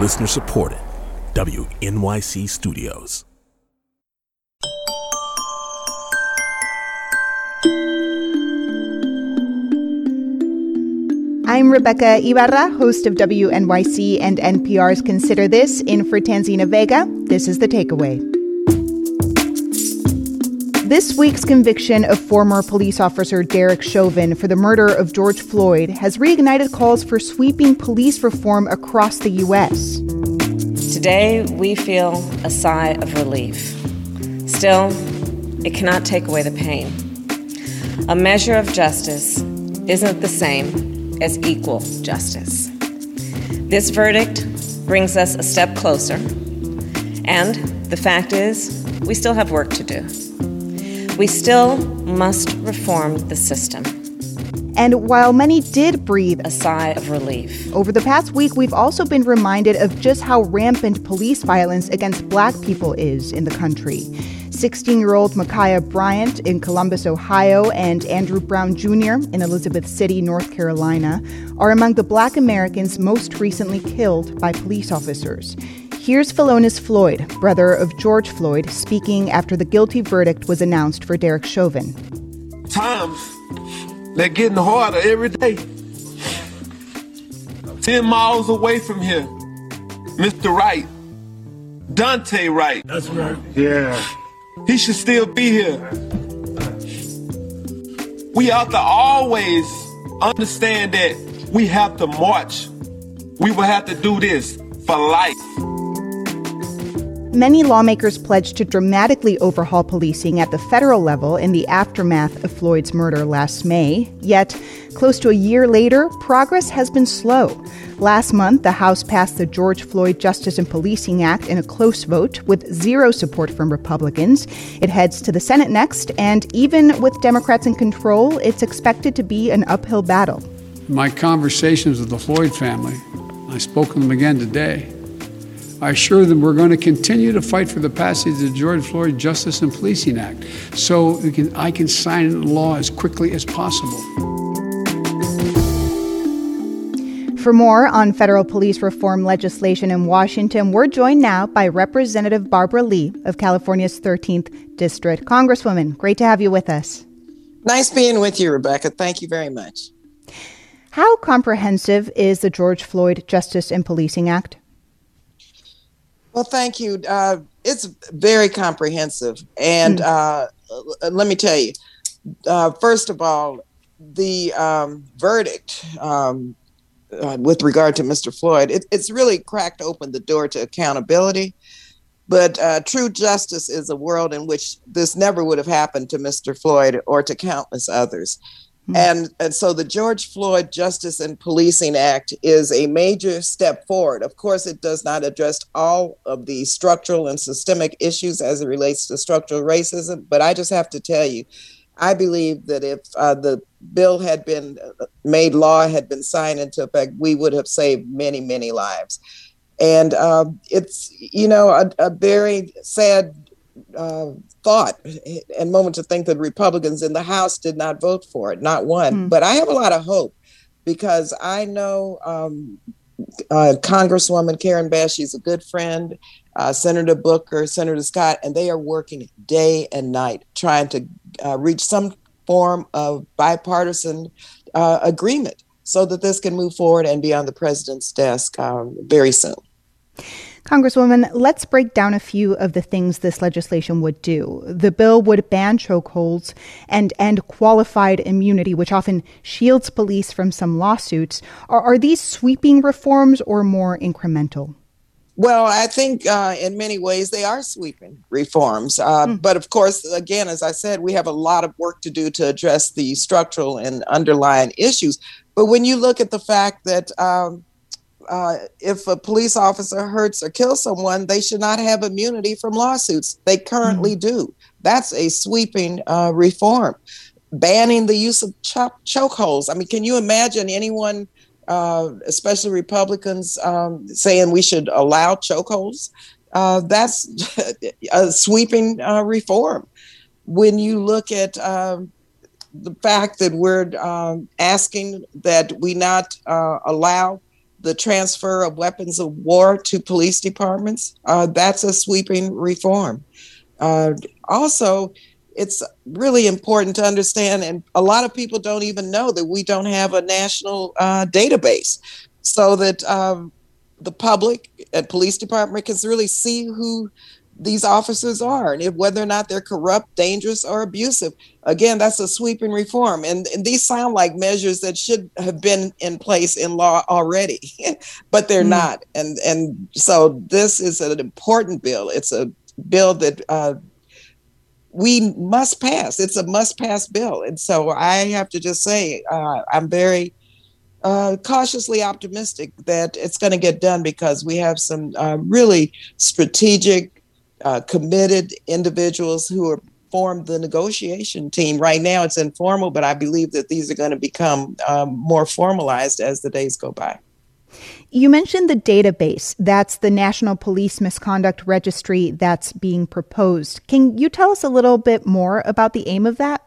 Listener supported. WNYC Studios. I'm Rebecca Ibarra, host of WNYC and NPR's Consider This, in for Tanzina Vega. This is The Takeaway. This week's conviction of former police officer Derek Chauvin for the murder of George Floyd has reignited calls for sweeping police reform across the U.S. Today, we feel a sigh of relief. Still, it cannot take away the pain. A measure of justice isn't the same as equal justice. This verdict brings us a step closer, and the fact is, we still have work to do. We still must reform the system. And while many did breathe a sigh of relief, over the past week, we've also been reminded of just how rampant police violence against Black people is in the country. 16-year-old Ma'Khia Bryant in Columbus, Ohio, and Andrew Brown Jr. in Elizabeth City, North Carolina, are among the Black Americans most recently killed by police officers. Here's Philonise Floyd, brother of George Floyd, speaking after the guilty verdict was announced for Derek Chauvin. Times, they're getting harder every day. 10 miles away from here, Mr. Wright, Dante Wright. That's right. Yeah. He should still be here. We have to always understand that we have to march. We will have to do this for life. Many lawmakers pledged to dramatically overhaul policing at the federal level in the aftermath of Floyd's murder last May. Yet, close to a year later, progress has been slow. Last month, the House passed the George Floyd Justice and Policing Act in a close vote with zero support from Republicans. It heads to the Senate next, and even with Democrats in control, it's expected to be an uphill battle. My conversations with the Floyd family, I spoke with them again today. I assure them we're going to continue to fight for the passage of the George Floyd Justice and Policing Act so I can sign into law as quickly as possible. For more on federal police reform legislation in Washington, we're joined now by Representative Barbara Lee of California's 13th District. Congresswoman, great to have you with us. Nice being with you, Rebecca. Thank you very much. How comprehensive is the George Floyd Justice and Policing Act? Well, thank you. It's very comprehensive. And let me tell you, first of all, the verdict with regard to Mr. Floyd, it's really cracked open the door to accountability. But true justice is a world in which this never would have happened to Mr. Floyd or to countless others. And so the George Floyd Justice and Policing Act is a major step forward. Of course, it does not address all of the structural and systemic issues as it relates to structural racism. But I just have to tell you, I believe that if the bill had been made law, had been signed into effect, we would have saved many, many lives. And it's, a very sad thought and moment to think that Republicans in the House did not vote for it, not one. But I have a lot of hope because I know Congresswoman Karen Bass, she's a good friend, Senator Booker, Senator Scott, and they are working day and night trying to reach some form of bipartisan agreement so that this can move forward and be on the president's desk very soon. Congresswoman, let's break down a few of the things this legislation would do. The bill would ban chokeholds and end qualified immunity, which often shields police from some lawsuits. Are these sweeping reforms or more incremental? Well, I think in many ways they are sweeping reforms. But of course, again, as I said, we have a lot of work to do to address the structural and underlying issues. But when you look at the fact that if a police officer hurts or kills someone, they should not have immunity from lawsuits. They currently do. That's a sweeping reform. Banning the use of chokeholds. I mean, can you imagine anyone, especially Republicans, saying we should allow chokeholds? That's a sweeping reform. When you look at the fact that we're asking that we not allow the transfer of weapons of war to police departments. That's a sweeping reform. Also, it's really important to understand, and a lot of people don't even know that we don't have a national database, so that the public and police department can really see who these officers are and whether or not they're corrupt, dangerous, or abusive. Again, that's a sweeping reform. And these sound like measures that should have been in place in law already, but they're not. And so this is an important bill. It's a bill that we must pass. It's a must-pass bill. And so I have to just say, I'm very cautiously optimistic that it's going to get done, because we have some really strategic, committed individuals who are formed the negotiation team. Right now it's informal, but I believe that these are going to become more formalized as the days go by. You mentioned the database. That's the National Police Misconduct Registry that's being proposed. Can you tell us a little bit more about the aim of that?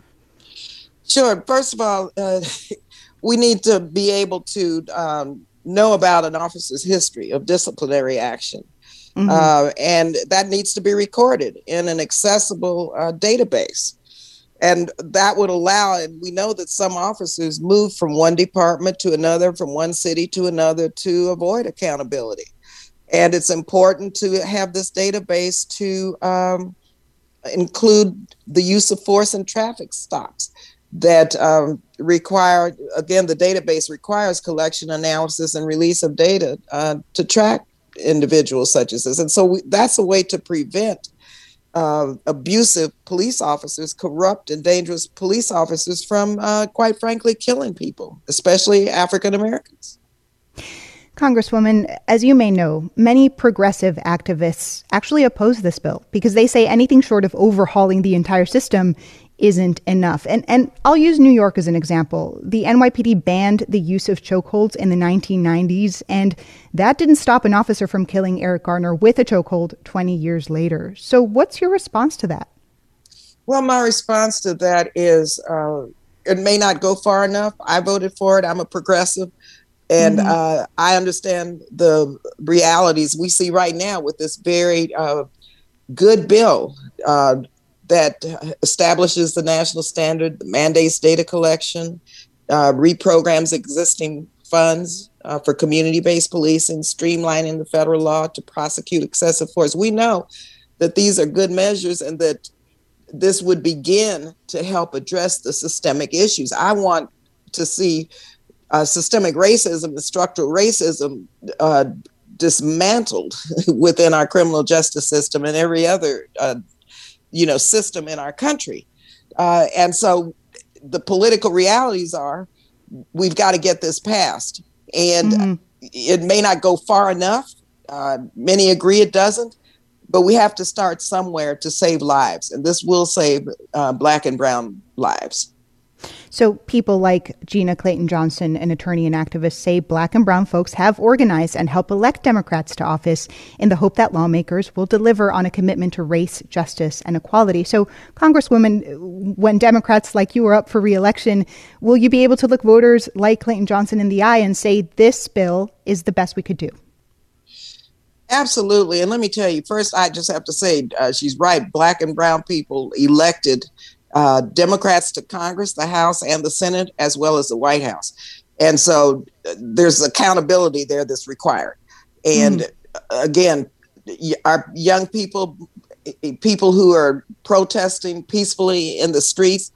Sure. First of all, we need to be able to know about an officer's history of disciplinary action. And that needs to be recorded in an accessible database. And that would allow, and we know that some officers move from one department to another, from one city to another, to avoid accountability. And it's important to have this database to include the use of force and traffic stops that require, again, the database requires collection, analysis, and release of data to track individuals such as this. And so that's a way to prevent abusive police officers, corrupt and dangerous police officers from, quite frankly, killing people, especially African Americans. Congresswoman, as you may know, many progressive activists actually oppose this bill because they say anything short of overhauling the entire system isn't enough. And I'll use New York as an example. The NYPD banned the use of chokeholds in the 1990s, and that didn't stop an officer from killing Eric Garner with a chokehold 20 years later. So what's your response to that? Well, my response to that is it may not go far enough. I voted for it. I'm a progressive. And I understand the realities we see right now with this very good bill that establishes the national standard, mandates data collection, reprograms existing funds for community-based policing, streamlining the federal law to prosecute excessive force. We know that these are good measures and that this would begin to help address the systemic issues. I want to see systemic racism and structural racism dismantled within our criminal justice system and every other system in our country. And so the political realities are we've got to get this passed. And it may not go far enough. Many agree it doesn't. But we have to start somewhere to save lives. And this will save Black and brown lives. So people like Gina Clayton Johnson, an attorney and activist, say Black and brown folks have organized and helped elect Democrats to office in the hope that lawmakers will deliver on a commitment to race, justice, and equality. So, Congresswoman, when Democrats like you are up for re-election, will you be able to look voters like Clayton Johnson in the eye and say this bill is the best we could do? Absolutely. And let me tell you, first, I just have to say she's right. Black and brown people elected Democrats to Congress, the House, and the Senate, as well as the White House. And so there's accountability there that's required. And again, our young people, people who are protesting peacefully in the streets,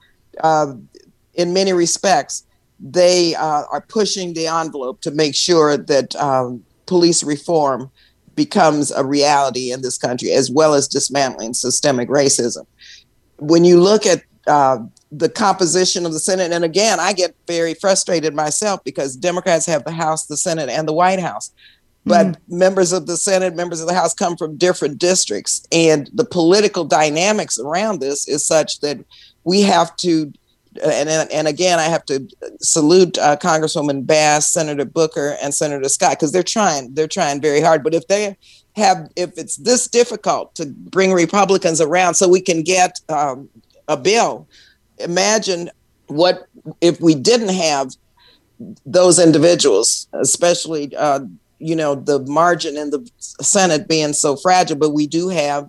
in many respects, they are pushing the envelope to make sure that police reform becomes a reality in this country, as well as dismantling systemic racism. When you look at the composition of the Senate, and again, I get very frustrated myself because Democrats have the House, the Senate, and the White House. But members of the Senate, members of the House come from different districts. And the political dynamics around this is such that we have to, and again, I have to salute Congresswoman Bass, Senator Booker, and Senator Scott, because they're trying very hard. But if it's this difficult to bring Republicans around so we can get a bill, imagine what if we didn't have those individuals, especially, the margin in the Senate being so fragile. But we do have,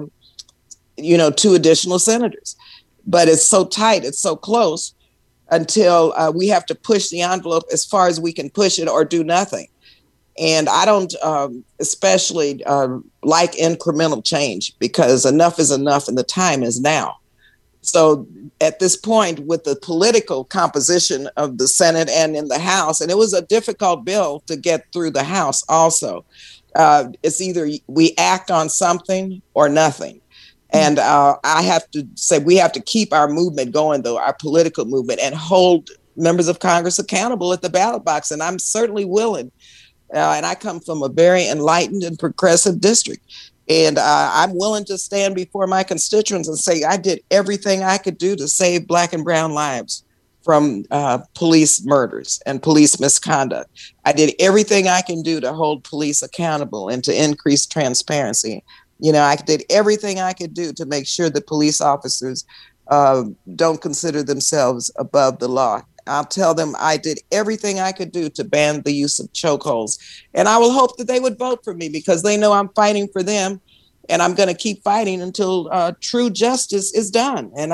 2 additional senators. But it's so tight, it's so close until we have to push the envelope as far as we can push it or do nothing. And I don't especially like incremental change, because enough is enough and the time is now. So at this point, with the political composition of the Senate and in the House, and it was a difficult bill to get through the House also, it's either we act on something or nothing. And I have to say, we have to keep our movement going, though, our political movement, and hold members of Congress accountable at the ballot box. And I'm certainly willing. And I come from a very enlightened and progressive district. And I'm willing to stand before my constituents and say, I did everything I could do to save Black and brown lives from police murders and police misconduct. I did everything I can do to hold police accountable and to increase transparency. I did everything I could do to make sure that police officers don't consider themselves above the law. I'll tell them I did everything I could do to ban the use of chokeholds. And I will hope that they would vote for me, because they know I'm fighting for them. And I'm going to keep fighting until true justice is done. And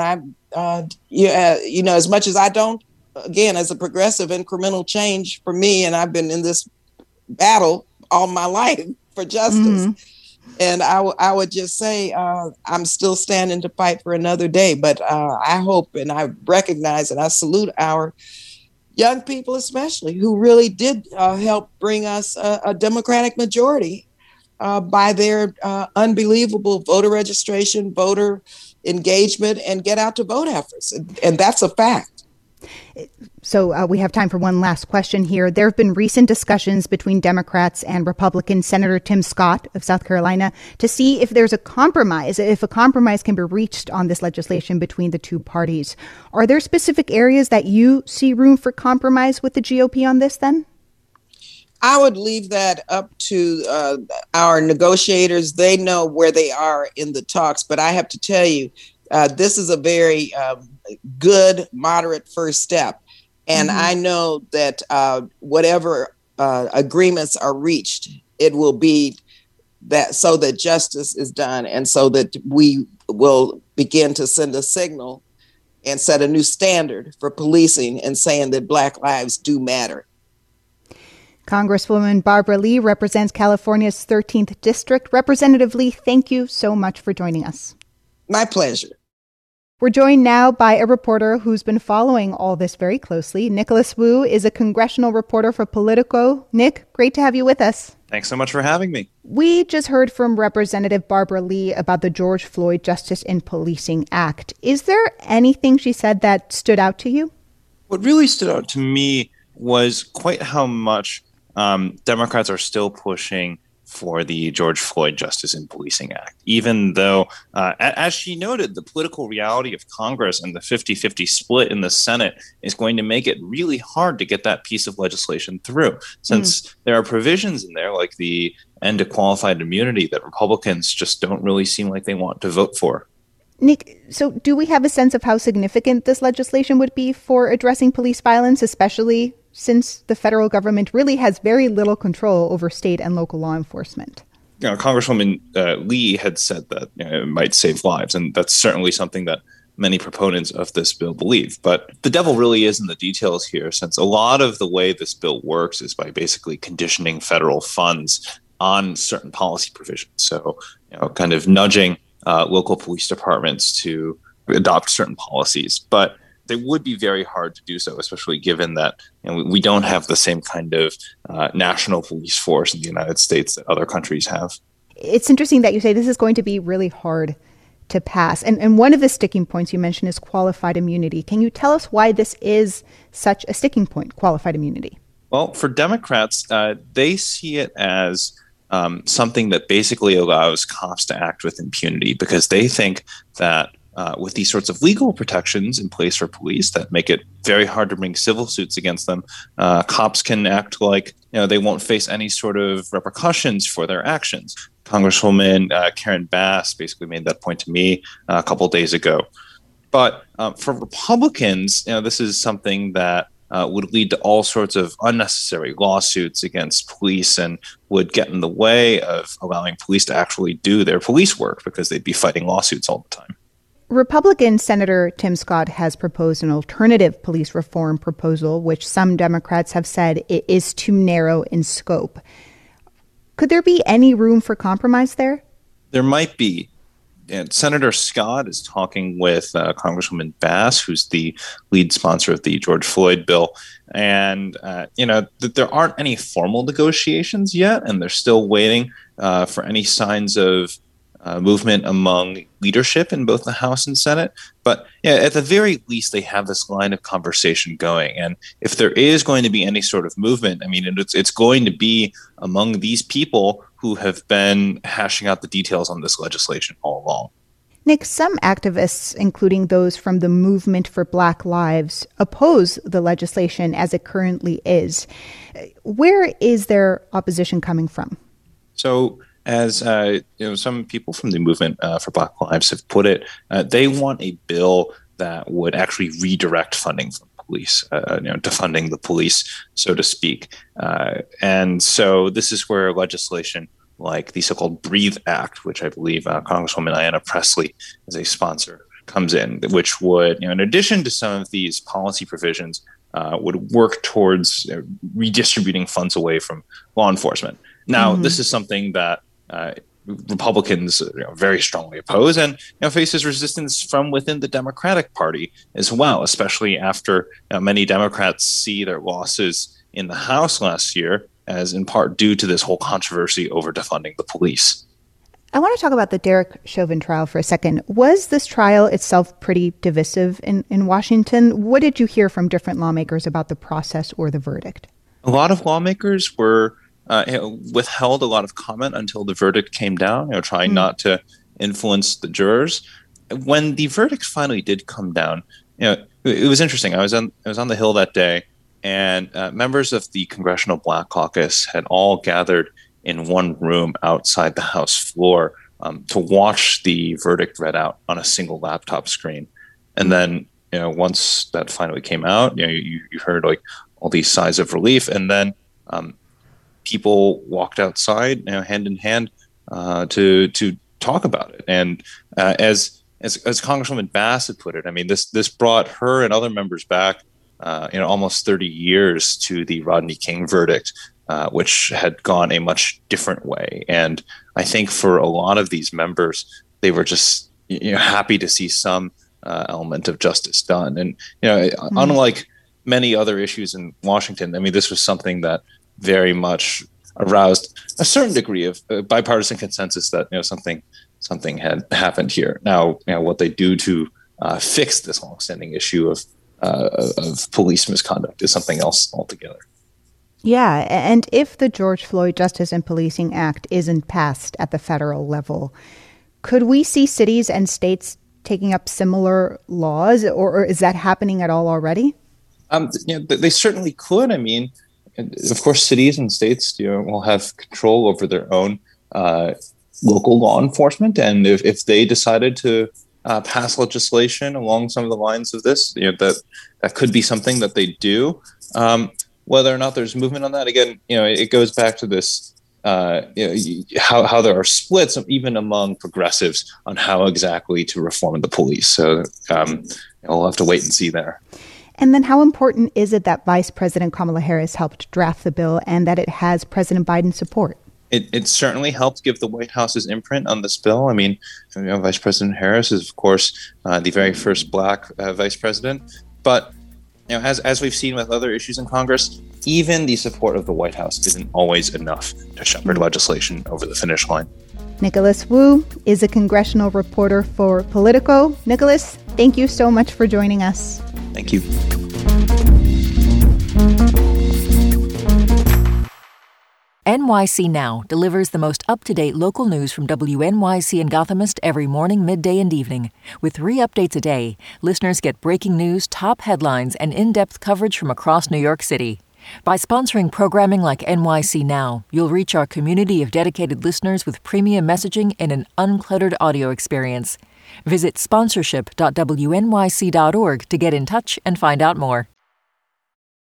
as much as I don't, again, as a progressive, incremental change for me, and I've been in this battle all my life for justice. Mm-hmm. And I would just say I'm still standing to fight for another day. But I hope and I recognize and I salute our young people, especially, who really did help bring us a Democratic majority by their unbelievable voter registration, voter engagement, and get out to vote efforts. And that's a fact. So we have time for one last question here. There have been recent discussions between Democrats and Republican Senator Tim Scott of South Carolina to see if there's a compromise can be reached on this legislation between the two parties. Are there specific areas that you see room for compromise with the GOP on this then? I would leave that up to our negotiators. They know where they are in the talks, but I have to tell you, this is a very good, moderate first step. And I know that whatever agreements are reached, it will be that so that justice is done and so that we will begin to send a signal and set a new standard for policing and saying that Black lives do matter. Congresswoman Barbara Lee represents California's 13th District. Representative Lee, thank you so much for joining us. My pleasure. We're joined now by a reporter who's been following all this very closely. Nicholas Wu is a congressional reporter for Politico. Nick, great to have you with us. Thanks so much for having me. We just heard from Representative Barbara Lee about the George Floyd Justice in Policing Act. Is there anything she said that stood out to you? What really stood out to me was quite how much Democrats are still pushing for the George Floyd Justice in Policing Act, even though, as she noted, the political reality of Congress and the 50-50 split in the Senate is going to make it really hard to get that piece of legislation through, since there are provisions in there like the end to qualified immunity that Republicans just don't really seem like they want to vote for. Nick, so do we have a sense of how significant this legislation would be for addressing police violence, especially since the federal government really has very little control over state and local law enforcement? Congresswoman Lee had said that it might save lives, and that's certainly something that many proponents of this bill believe. But the devil really is in the details here, since a lot of the way this bill works is by basically conditioning federal funds on certain policy provisions. So, kind of nudging local police departments to adopt certain policies. But they would be very hard to do so, especially given that we don't have the same kind of national police force in the United States that other countries have. It's interesting that you say this is going to be really hard to pass. And one of the sticking points you mentioned is qualified immunity. Can you tell us why this is such a sticking point, qualified immunity? Well, for Democrats, they see it as something that basically allows cops to act with impunity, because they think that with these sorts of legal protections in place for police that make it very hard to bring civil suits against them, cops can act like they won't face any sort of repercussions for their actions. Congresswoman Karen Bass basically made that point to me a couple days ago. But for Republicans, this is something that would lead to all sorts of unnecessary lawsuits against police and would get in the way of allowing police to actually do their police work because they'd be fighting lawsuits all the time. Republican Senator Tim Scott has proposed an alternative police reform proposal, which some Democrats have said it is too narrow in scope. Could there be any room for compromise there? There might be. And Senator Scott is talking with Congresswoman Bass, who's the lead sponsor of the George Floyd bill. And, there aren't any formal negotiations yet, and they're still waiting for any signs of movement among leadership in both the House and Senate. But at the very least, they have this line of conversation going. And if there is going to be any sort of movement, I mean, it's going to be among these people who have been hashing out the details on this legislation all along. Nick, some activists, including those from the Movement for Black Lives, oppose the legislation as it currently is. Where is their opposition coming from? So, as some people from the Movement for Black Lives have put it, they want a bill that would actually redirect funding from police, defunding the police, so to speak. And so this is where legislation like the so-called BREATHE Act, which I believe Congresswoman Ayanna Pressley is a sponsor, comes in, which would, in addition to some of these policy provisions, would work towards redistributing funds away from law enforcement. Now, this is something that Republicans very strongly oppose and faces resistance from within the Democratic Party as well, especially after many Democrats see their losses in the House last year as in part due to this whole controversy over defunding the police. I want to talk about the Derek Chauvin trial for a second. Was this trial itself pretty divisive in Washington? What did you hear from different lawmakers about the process or the verdict? A lot of lawmakers were withheld a lot of comment until the verdict came down, trying not to influence the jurors. When the verdict finally did come down, it was interesting. I was on the Hill that day, and members of the Congressional Black Caucus had all gathered in one room outside the House floor to watch the verdict read out on a single laptop screen. And then, once that finally came out, you heard like all these sighs of relief, and then people walked outside, hand in hand, to talk about it. And as Congresswoman Bass had put it, I mean, this brought her and other members back, almost 30 years to the Rodney King verdict, which had gone a much different way. And I think for a lot of these members, they were just happy to see some element of justice done. And unlike many other issues in Washington, I mean, this was something that very much aroused a certain degree of bipartisan consensus that something had happened here. Now, what they do to fix this longstanding issue of police misconduct is something else altogether. Yeah, and if the George Floyd Justice and Policing Act isn't passed at the federal level, could we see cities and states taking up similar laws, or is that happening at all already? They certainly could. I mean, of course, cities and states will have control over their own local law enforcement, and if they decided to pass legislation along some of the lines of this, that could be something that they do. Whether or not there's movement on that, again, it goes back to this how there are splits even among progressives on how exactly to reform the police. So we'll have to wait and see there. And then how important is it that Vice President Kamala Harris helped draft the bill and that it has President Biden's support? It certainly helped give the White House's imprint on this bill. I mean, Vice President Harris is, of course, the very first Black vice president. But as we've seen with other issues in Congress, even the support of the White House isn't always enough to shepherd legislation over the finish line. Nicholas Wu is a congressional reporter for Politico. Nicholas, thank you so much for joining us. Thank you. NYC Now delivers the most up-to-date local news from WNYC and Gothamist every morning, midday, and evening. With 3 updates a day, listeners get breaking news, top headlines, and in-depth coverage from across New York City. By sponsoring programming like NYC Now, you'll reach our community of dedicated listeners with premium messaging and an uncluttered audio experience. Visit sponsorship.wnyc.org to get in touch and find out more.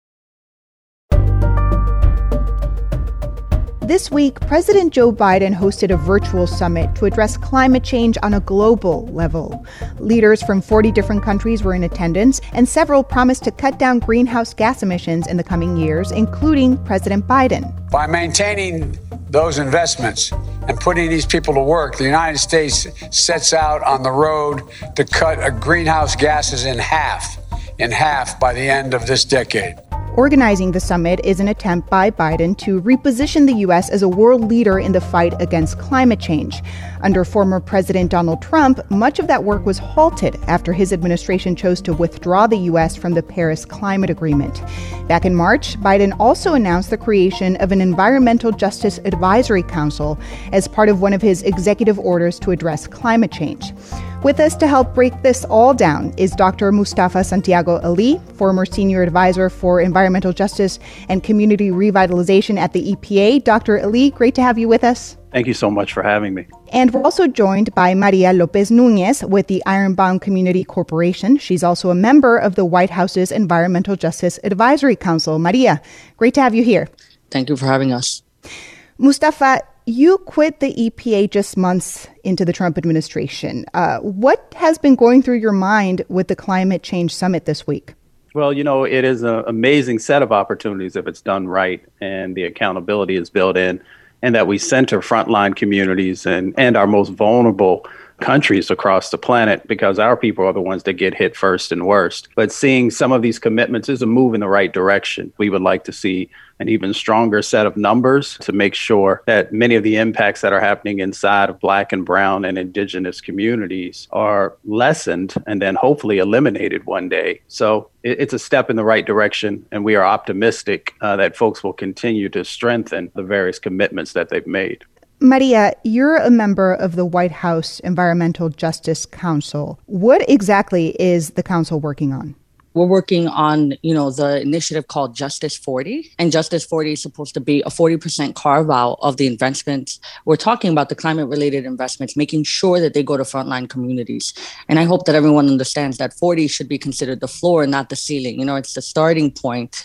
This week, President Joe Biden hosted a virtual summit to address climate change on a global level. Leaders from 40 different countries were in attendance, and several promised to cut down greenhouse gas emissions in the coming years, including President Biden. By maintaining those investments and putting these people to work, the United States sets out on the road to cut greenhouse gases in half by the end of this decade. Organizing the summit is an attempt by Biden to reposition the U.S. as a world leader in the fight against climate change. Under former President Donald Trump, much of that work was halted after his administration chose to withdraw the U.S. from the Paris Climate Agreement. Back in March, Biden also announced the creation of an Environmental Justice Advisory Council as part of one of his executive orders to address climate change. With us to help break this all down is Dr. Mustafa Santiago Ali, former senior advisor for environmental justice and community revitalization at the EPA. Dr. Ali, great to have you with us. Thank you so much for having me. And we're also joined by Maria Lopez Nunez with the Ironbound Community Corporation. She's also a member of the White House's Environmental Justice Advisory Council. Maria, great to have you here. Thank you for having us. Mustafa, you quit the EPA just months into the Trump administration. What has been going through your mind with the Climate Change Summit this week? Well, it is an amazing set of opportunities if it's done right and the accountability is built in, and that we center frontline communities and our most vulnerable countries across the planet, because our people are the ones that get hit first and worst. But seeing some of these commitments is a move in the right direction. We would like to see an even stronger set of numbers to make sure that many of the impacts that are happening inside of Black and Brown and Indigenous communities are lessened and then hopefully eliminated one day. So it's a step in the right direction, and we are optimistic that folks will continue to strengthen the various commitments that they've made. Maria, you're a member of the White House Environmental Justice Council. What exactly is the council working on? We're working on, the initiative called Justice 40. And Justice 40 is supposed to be a 40% carve out of the investments. We're talking about the climate related investments, making sure that they go to frontline communities. And I hope that everyone understands that 40 should be considered the floor and not the ceiling. It's the starting point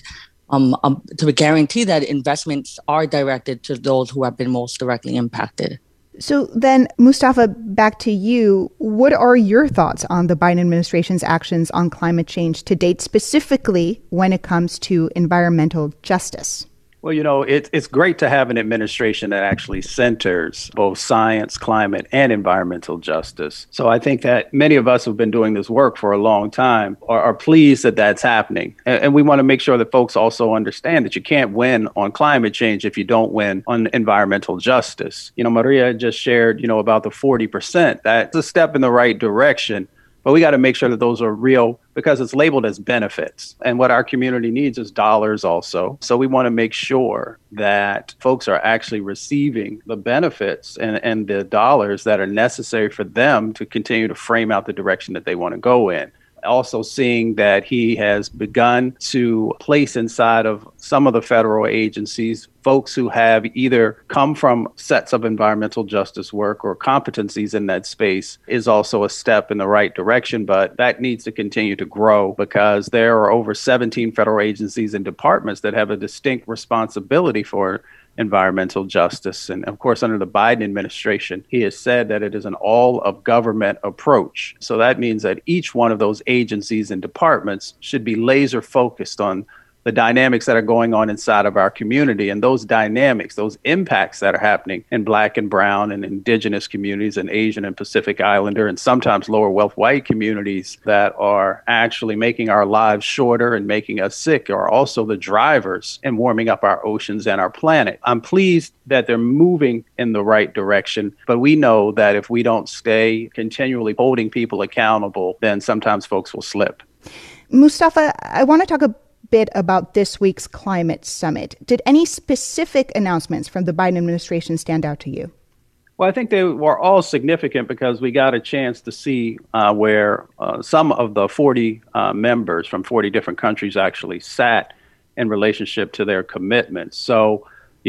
to guarantee that investments are directed to those who have been most directly impacted. So then, Mustafa, back to you. What are your thoughts on the Biden administration's actions on climate change to date, specifically when it comes to environmental justice? Well, it's great to have an administration that actually centers both science, climate, and environmental justice. So I think that many of us who've been doing this work for a long time are pleased that that's happening. And we want to make sure that folks also understand that you can't win on climate change if you don't win on environmental justice. Maria just shared, about the 40%. That's a step in the right direction. But we got to make sure that those are real, because it's labeled as benefits. And what our community needs is dollars also. So we want to make sure that folks are actually receiving the benefits and the dollars that are necessary for them to continue to frame out the direction that they want to go in. Also seeing that he has begun to place inside of some of the federal agencies folks who have either come from sets of environmental justice work or competencies in that space is also a step in the right direction. But that needs to continue to grow, because there are over 17 federal agencies and departments that have a distinct responsibility for environmental justice. And of course, under the Biden administration, he has said that it is an all of government approach. So that means that each one of those agencies and departments should be laser focused on the dynamics that are going on inside of our community, and those dynamics, those impacts that are happening in Black and Brown and Indigenous communities and Asian and Pacific Islander and sometimes lower wealth white communities that are actually making our lives shorter and making us sick, are also the drivers in warming up our oceans and our planet. I'm pleased that they're moving in the right direction, but we know that if we don't stay continually holding people accountable, then sometimes folks will slip. Mustafa, I want to talk a bit about this week's climate summit. Did any specific announcements from the Biden administration stand out to you? Well, I think they were all significant because we got a chance to see where some of the 40 members from 40 different countries actually sat in relationship to their commitments. So,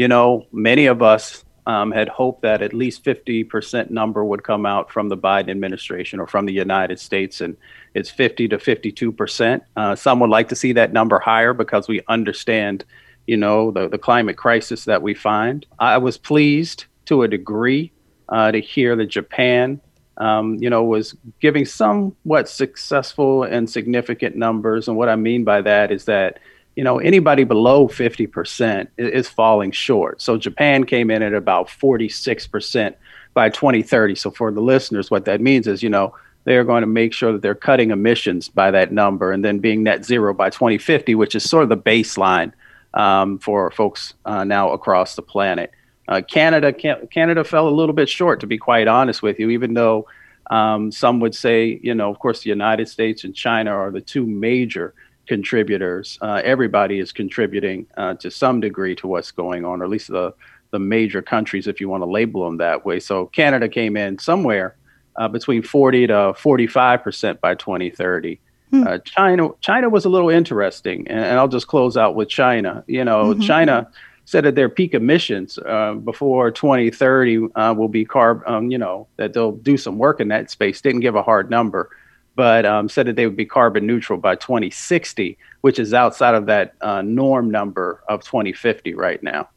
many of us had hoped that at least 50% number would come out from the Biden administration or from the United States, and it's 50 to 52%. Some would like to see that number higher because we understand, the climate crisis that we find. I was pleased to a degree to hear that Japan, was giving somewhat successful and significant numbers. And what I mean by that is that, anybody below 50% is falling short. So Japan came in at about 46% by 2030. So for the listeners, what that means is, they're going to make sure that they're cutting emissions by that number and then being net zero by 2050, which is sort of the baseline for folks now across the planet. Canada fell a little bit short, to be quite honest with you, even though some would say, of course, the United States and China are the two major contributors. Everybody is contributing to some degree to what's going on, or at least the major countries, if you want to label them that way. So Canada came in somewhere between 40 to 45% by 2030. China was a little interesting, and I'll just close out with China. China said that their peak emissions before 2030 will be that they'll do some work in that space. Didn't give a hard number, but said that they would be carbon neutral by 2060, which is outside of that norm number of 2050 right now.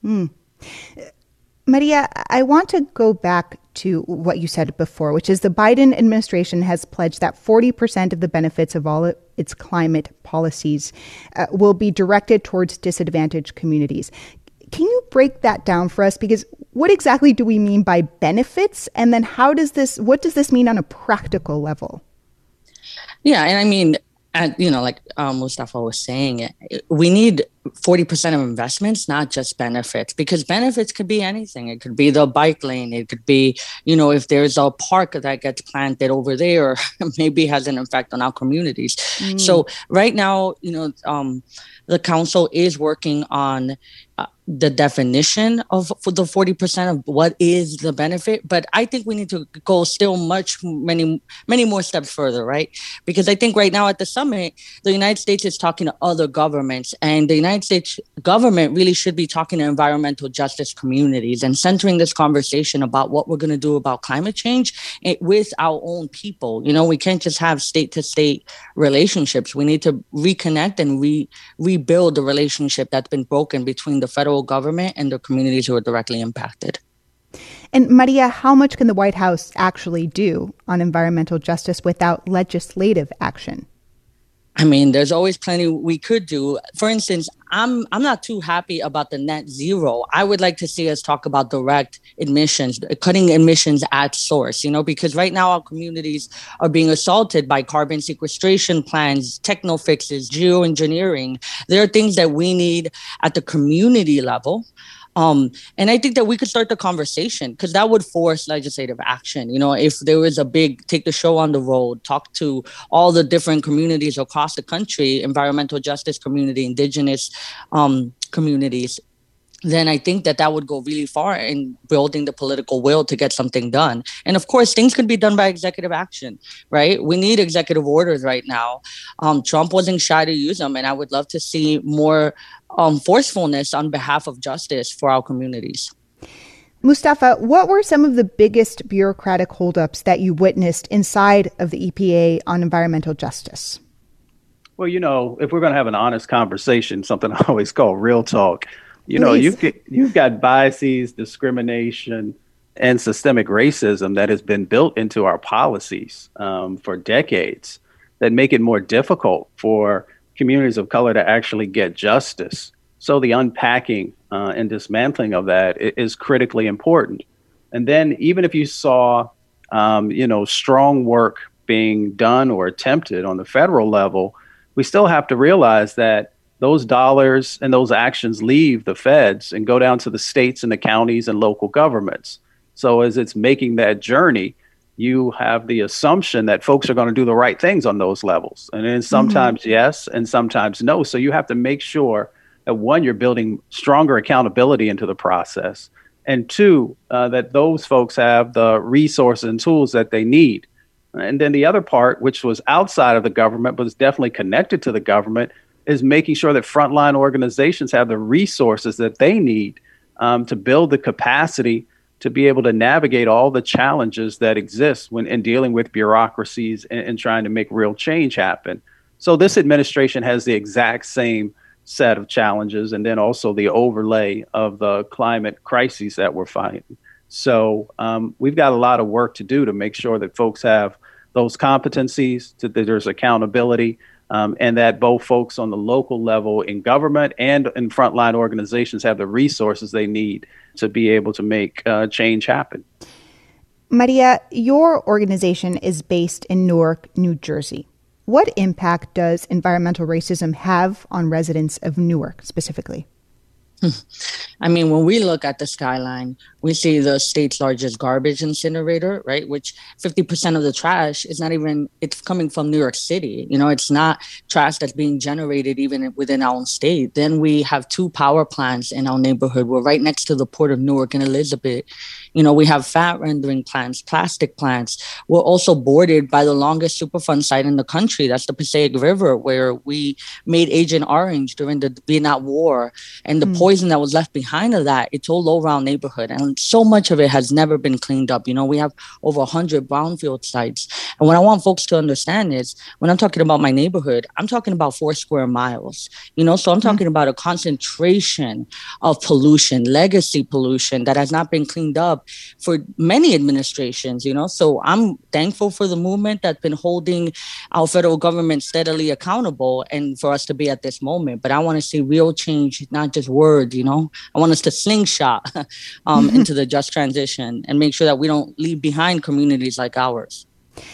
Maria, I want to go back to what you said before, which is the Biden administration has pledged that 40% of the benefits of all its climate policies will be directed towards disadvantaged communities. Can you break that down for us? Because what exactly do we mean by benefits? And then what does this mean on a practical level? Yeah, and I mean, like Mustafa was saying, we need 40% of investments, not just benefits, because benefits could be anything. It could be the bike lane. It could be, if there's a park that gets planted over there, maybe has an effect on our communities. So right now, the council is working on the definition for the 40% of what is the benefit. But I think we need to go still many more steps further, right? Because I think right now at the summit, the United States is talking to other governments, and the United States government really should be talking to environmental justice communities and centering this conversation about what we're going to do about climate change with our own people. We can't just have state to state relationships. We need to reconnect and rebuild the relationship that's been broken between the federal government and the communities who are directly impacted. And Maria, how much can the White House actually do on environmental justice without legislative action? I mean, there's always plenty we could do. For instance, I'm not too happy about the net zero. I would like to see us talk about direct emissions, cutting emissions at source, because right now our communities are being assaulted by carbon sequestration plans, techno fixes, geoengineering. There are things that we need at the community level. And I think that we could start the conversation, because that would force legislative action. If there was a big take the show on the road, talk to all the different communities across the country, environmental justice community, indigenous communities, then I think that would go really far in building the political will to get something done. And of course, things could be done by executive action, right? We need executive orders right now. Trump wasn't shy to use them, and I would love to see more forcefulness on behalf of justice for our communities. Mustafa, what were some of the biggest bureaucratic holdups that you witnessed inside of the EPA on environmental justice? Well, if we're going to have an honest conversation, something I always call real talk, you've got biases, discrimination, and systemic racism that has been built into our policies for decades that make it more difficult for communities of color to actually get justice. So the unpacking and dismantling of that is critically important. And then even if you saw, strong work being done or attempted on the federal level, we still have to realize that those dollars and those actions leave the feds and go down to the states and the counties and local governments. So as it's making that journey, you have the assumption that folks are going to do the right things on those levels. And then sometimes yes, and sometimes no. So you have to make sure that, one, you're building stronger accountability into the process, and two, that those folks have the resources and tools that they need. And then the other part, which was outside of the government, but was definitely connected to the government, is making sure that frontline organizations have the resources that they need to build the capacity to be able to navigate all the challenges that exist when in dealing with bureaucracies and trying to make real change happen. So this administration has the exact same set of challenges, and then also the overlay of the climate crises that we're fighting. So we've got a lot of work to do to make sure that folks have those competencies, that there's accountability, and that both folks on the local level in government and in frontline organizations have the resources they need to be able to make change happen. Maria, your organization is based in Newark, New Jersey. What impact does environmental racism have on residents of Newark specifically? I mean, when we look at the skyline, we see the state's largest garbage incinerator, right? Which 50% of the trash is not even, it's coming from New York City. You know, it's not trash that's being generated even within our own state. Then we have 2 power plants in our neighborhood. We're right next to the Port of Newark and Elizabeth. You know, we have fat rendering plants, plastic plants. We're also bordered by the longest Superfund site in the country. That's the Passaic River, where we made Agent Orange during the Vietnam War. And the poison that was left behind of that, it's all over our neighborhood. And so much of it has never been cleaned up. You know, we have over 100 brownfield sites. And what I want folks to understand is when I'm talking about my neighborhood, I'm talking about 4 square miles. You know, so I'm talking about a concentration of pollution, legacy pollution that has not been cleaned up for many administrations, you know. So I'm thankful for the movement that's been holding our federal government steadily accountable and for us to be at this moment. But I want to see real change, not just words, you know. I want us to slingshot into the just transition and make sure that we don't leave behind communities like ours.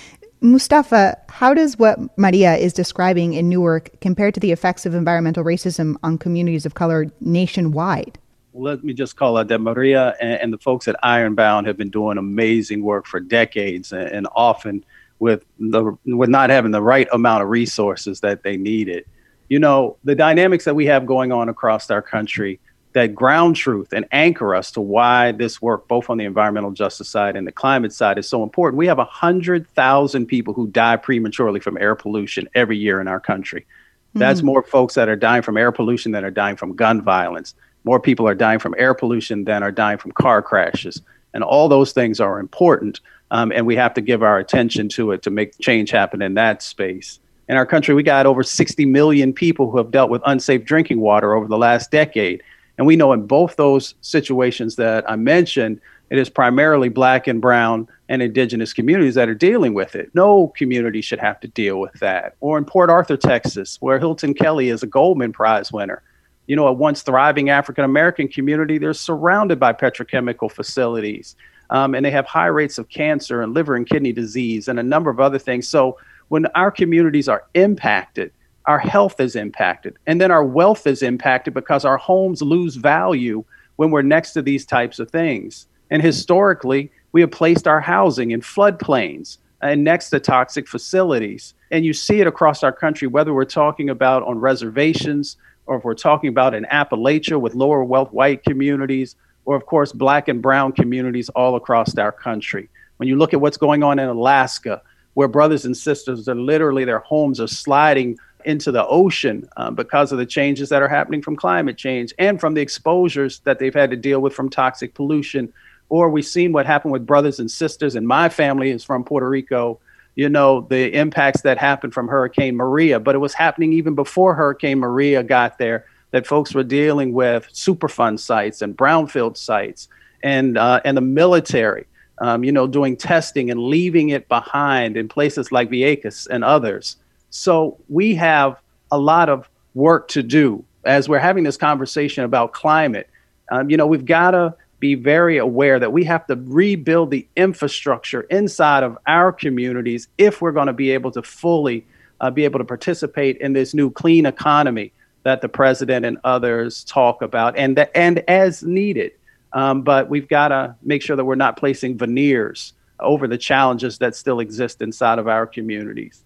Mustafa, how does what Maria is describing in Newark compare to the effects of environmental racism on communities of color nationwide? Let me just call out that Maria and the folks at Ironbound have been doing amazing work for decades, and often with not having the right amount of resources that they needed. You know, the dynamics that we have going on across our country that ground truth and anchor us to why this work, both on the environmental justice side and the climate side, is so important. We have 100,000 people who die prematurely from air pollution every year in our country. That's more folks that are dying from air pollution than are dying from gun violence. More people are dying from air pollution than are dying from car crashes. And all those things are important. And we have to give our attention to it to make change happen in that space. In our country, we got over 60 million people who have dealt with unsafe drinking water over the last decade. And we know in both those situations that I mentioned, it is primarily Black and brown and indigenous communities that are dealing with it. No community should have to deal with that. Or in Port Arthur, Texas, where Hilton Kelly is a Goldman Prize winner. You know, a once thriving African-American community, they're surrounded by petrochemical facilities, and they have high rates of cancer and liver and kidney disease and a number of other things. So when our communities are impacted, our health is impacted, and then our wealth is impacted because our homes lose value when we're next to these types of things. And historically, we have placed our housing in floodplains and next to toxic facilities. And you see it across our country, whether we're talking about on reservations, or if we're talking about in Appalachia with lower wealth white communities, or of course, Black and brown communities all across our country. When you look at what's going on in Alaska, where brothers and sisters are literally, their homes are sliding into the ocean because of the changes that are happening from climate change and from the exposures that they've had to deal with from toxic pollution. Or we've seen what happened with brothers and sisters, and my family is from Puerto Rico, you know, the impacts that happened from Hurricane Maria, but it was happening even before Hurricane Maria got there, that folks were dealing with Superfund sites and brownfield sites and the military, you know, doing testing and leaving it behind in places like Vieques and others. So we have a lot of work to do as we're having this conversation about climate. You know, we've got to be very aware that we have to rebuild the infrastructure inside of our communities if we're going to be able to fully be able to participate in this new clean economy that the president and others talk about, and as needed. But we've got to make sure that we're not placing veneers over the challenges that still exist inside of our communities.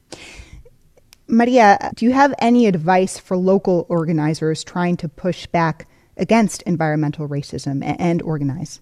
Maria, do you have any advice for local organizers trying to push back against environmental racism and organize?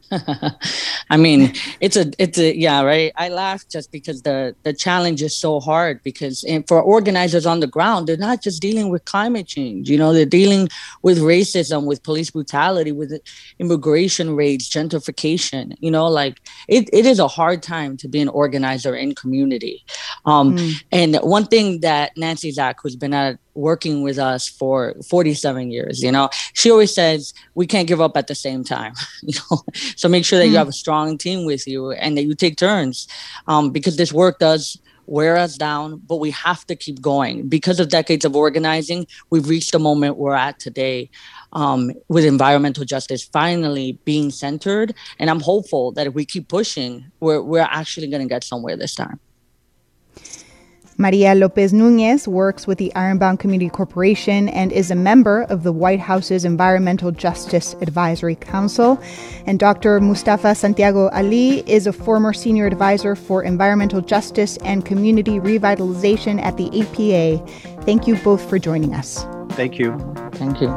I mean, it's a yeah, right. I laugh just because the challenge is so hard, because for organizers on the ground, they're not just dealing with climate change. You know, they're dealing with racism, with police brutality, with immigration raids, gentrification. You know, like it is a hard time to be an organizer in community. And one thing that Nancy Zach, who's been at working with us for 47 years. She always says we can't give up at the same time. So make sure that you have a strong team with you and that you take turns, because this work does wear us down, but we have to keep going. Because of decades of organizing, we've reached the moment we're at today, with environmental justice finally being centered. And I'm hopeful that if we keep pushing, we're actually going to get somewhere this time. Maria Lopez Nunez works with the Ironbound Community Corporation and is a member of the White House's Environmental Justice Advisory Council. And Dr. Mustafa Santiago Ali is a former senior advisor for environmental justice and community revitalization at the APA. Thank you both for joining us. Thank you. Thank you.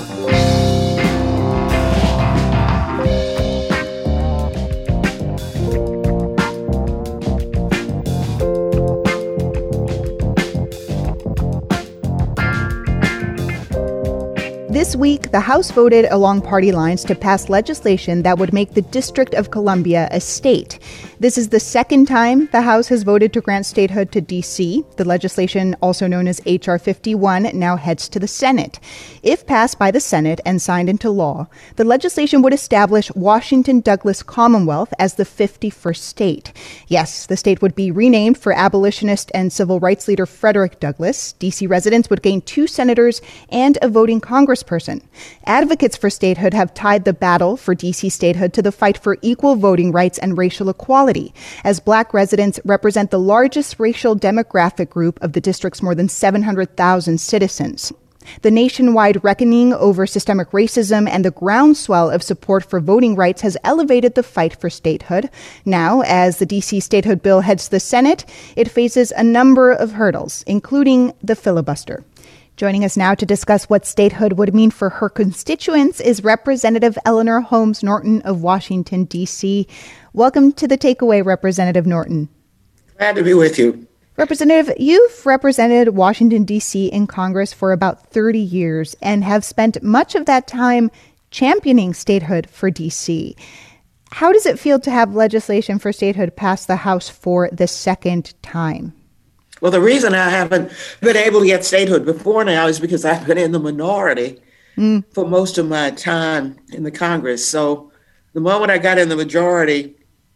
This week, the House voted along party lines to pass legislation that would make the District of Columbia a state. This is the second time the House has voted to grant statehood to D.C. The legislation, also known as H.R. 51, now heads to the Senate. If passed by the Senate and signed into law, the legislation would establish Washington Douglas Commonwealth as the 51st state. Yes, the state would be renamed for abolitionist and civil rights leader Frederick Douglass. D.C. residents would gain 2 senators and a voting congressperson. Advocates for statehood have tied the battle for D.C. statehood to the fight for equal voting rights and racial equality, as Black residents represent the largest racial demographic group of the district's more than 700,000 citizens. The nationwide reckoning over systemic racism and the groundswell of support for voting rights has elevated the fight for statehood. Now, as the D.C. statehood bill heads to the Senate, it faces a number of hurdles, including the filibuster. Joining us now to discuss what statehood would mean for her constituents is Representative Eleanor Holmes Norton of Washington, D.C. Welcome to The Takeaway, Representative Norton. Glad to be with you. Representative, you've represented Washington, D.C. in Congress for about 30 years and have spent much of that time championing statehood for D.C. How does it feel to have legislation for statehood pass the House for the second time? Well, the reason I haven't been able to get statehood before now is because I've been in the minority for most of my time in the Congress. So the moment I got in the majority,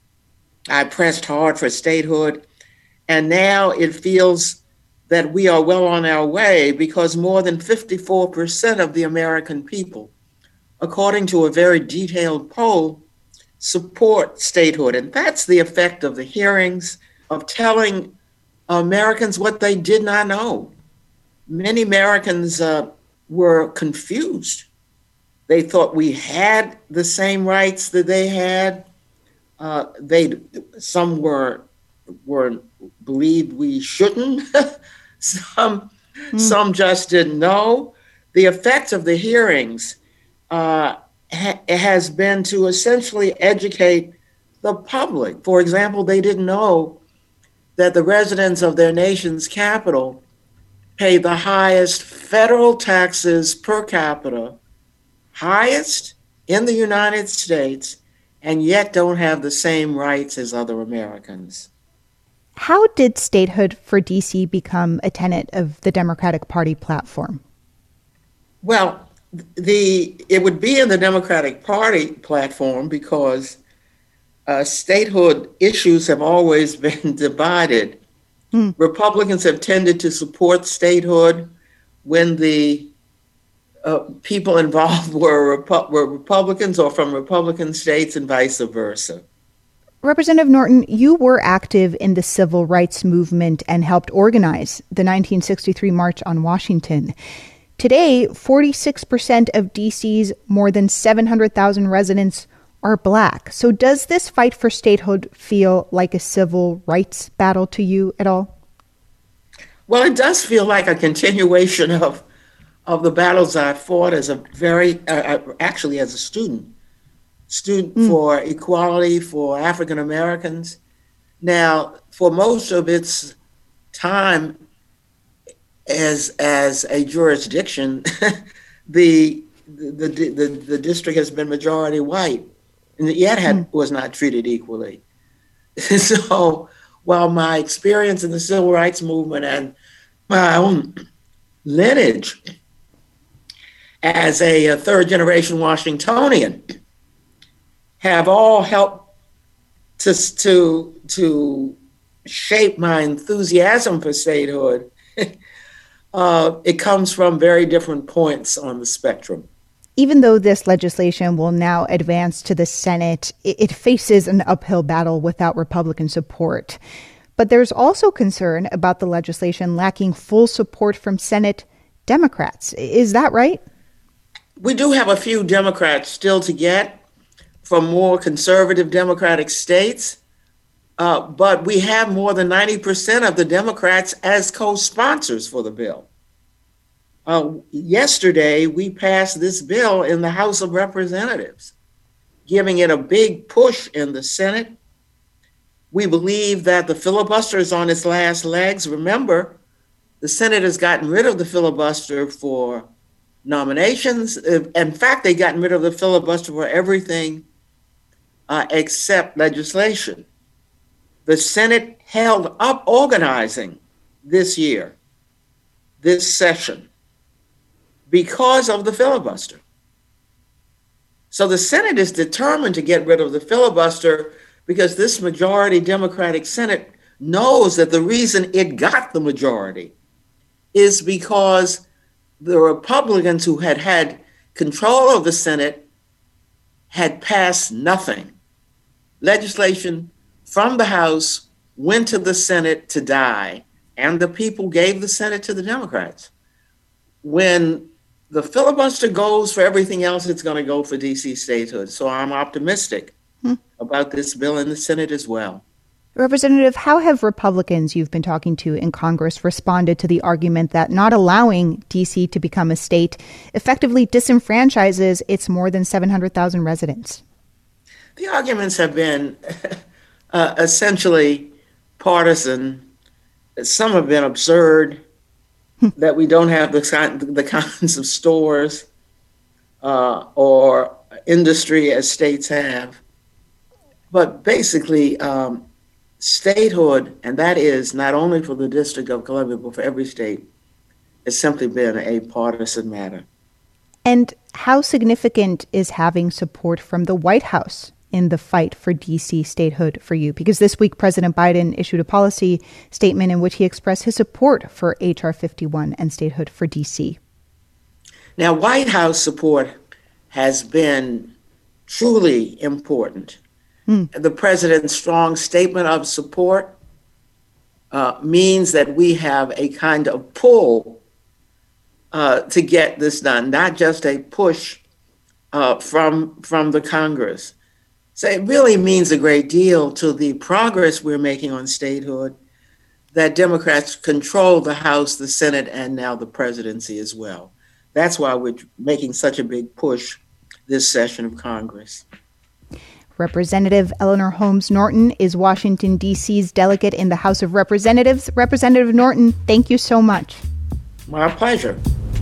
I pressed hard for statehood. And now it feels that we are well on our way because more than 54% of the American people, according to a very detailed poll, support statehood. And that's the effect of the hearings, of telling Americans what they did not know. Many Americans were confused. They thought we had the same rights that they had. Some were believed we shouldn't. Some just didn't know. The effect of the hearings has been to essentially educate the public. For example, they didn't know that the residents of their nation's capital pay the highest federal taxes per capita, highest in the United States, and yet don't have the same rights as other Americans. How did statehood for D.C. become a tenet of the Democratic Party platform? Well, it would be in the Democratic Party platform because statehood issues have always been divided. Republicans have tended to support statehood when the people involved were Republicans or from Republican states and vice versa. Representative Norton, you were active in the civil rights movement and helped organize the 1963 March on Washington. Today, 46% of D.C.'s more than 700,000 residents are Black. So does this fight for statehood feel like a civil rights battle to you at all? Well, it does feel like a continuation of the battles I fought as actually as a student for equality for African Americans. Now, for most of its time as a jurisdiction, the district has been majority white, and yet was not treated equally. So while my experience in the civil rights movement and my own lineage as a third-generation Washingtonian have all helped to shape my enthusiasm for statehood. It comes from very different points on the spectrum. Even though this legislation will now advance to the Senate, it faces an uphill battle without Republican support. But there's also concern about the legislation lacking full support from Senate Democrats. Is that right? We do have a few Democrats still to get from more conservative Democratic states, but we have more than 90% of the Democrats as co-sponsors for the bill. Yesterday, we passed this bill in the House of Representatives, giving it a big push in the Senate. We believe that the filibuster is on its last legs. Remember, the Senate has gotten rid of the filibuster for nominations. In fact, they've gotten rid of the filibuster for everything except legislation. The Senate held up organizing this year, this session, because of the filibuster. So the Senate is determined to get rid of the filibuster because this majority Democratic Senate knows that the reason it got the majority is because the Republicans who had had control of the Senate had passed nothing. Legislation from the House went to the Senate to die, and the people gave the Senate to the Democrats. When the filibuster goes for everything else, it's going to go for DC statehood. So I'm optimistic about this bill in the Senate as well. Representative, how have Republicans you've been talking to in Congress responded to the argument that not allowing D.C. to become a state effectively disenfranchises its more than 700,000 residents? The arguments have been essentially partisan. Some have been absurd, that we don't have the kinds of stores or industry as states have. But basically, statehood, and that is not only for the District of Columbia, but for every state, has simply been a partisan matter. And how significant is having support from the White House in the fight for D.C. statehood for you? Because this week, President Biden issued a policy statement in which he expressed his support for H.R. 51 and statehood for D.C. Now, White House support has been truly important. The president's strong statement of support means that we have a kind of pull to get this done, not just a push from the Congress. So it really means a great deal to the progress we're making on statehood that Democrats control the House, the Senate, and now the presidency as well. That's why we're making such a big push this session of Congress. Representative Eleanor Holmes Norton is Washington, D.C.'s delegate in the House of Representatives. Representative Norton, thank you so much. My pleasure.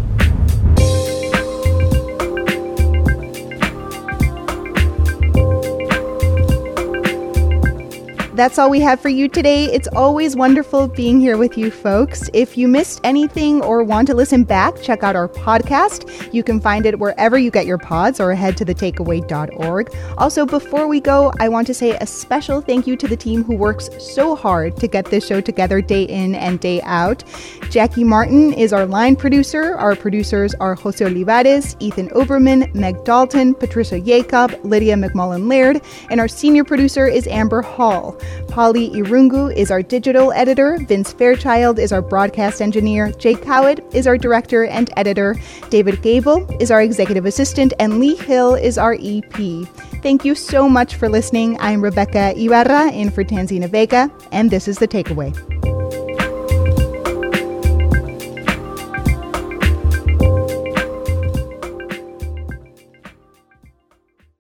That's all we have for you today. It's always wonderful being here with you folks. If you missed anything or want to listen back, check out our podcast. You can find it wherever you get your pods or head to thetakeaway.org. Also, before we go, I want to say a special thank you to the team who works so hard to get this show together day in and day out. Jackie Martin is our line producer. Our producers are Jose Olivares, Ethan Oberman, Meg Dalton, Patricia Jacob, Lydia McMullen-Laird, and our senior producer is Amber Hall. Polly Irungu is our digital editor. Vince Fairchild is our broadcast engineer. Jake Cowett is our director and editor. David Gable is our executive assistant. And Lee Hill is our EP. Thank you so much for listening. I'm Rebecca Ibarra in for Tanzina Vega, and this is The Takeaway.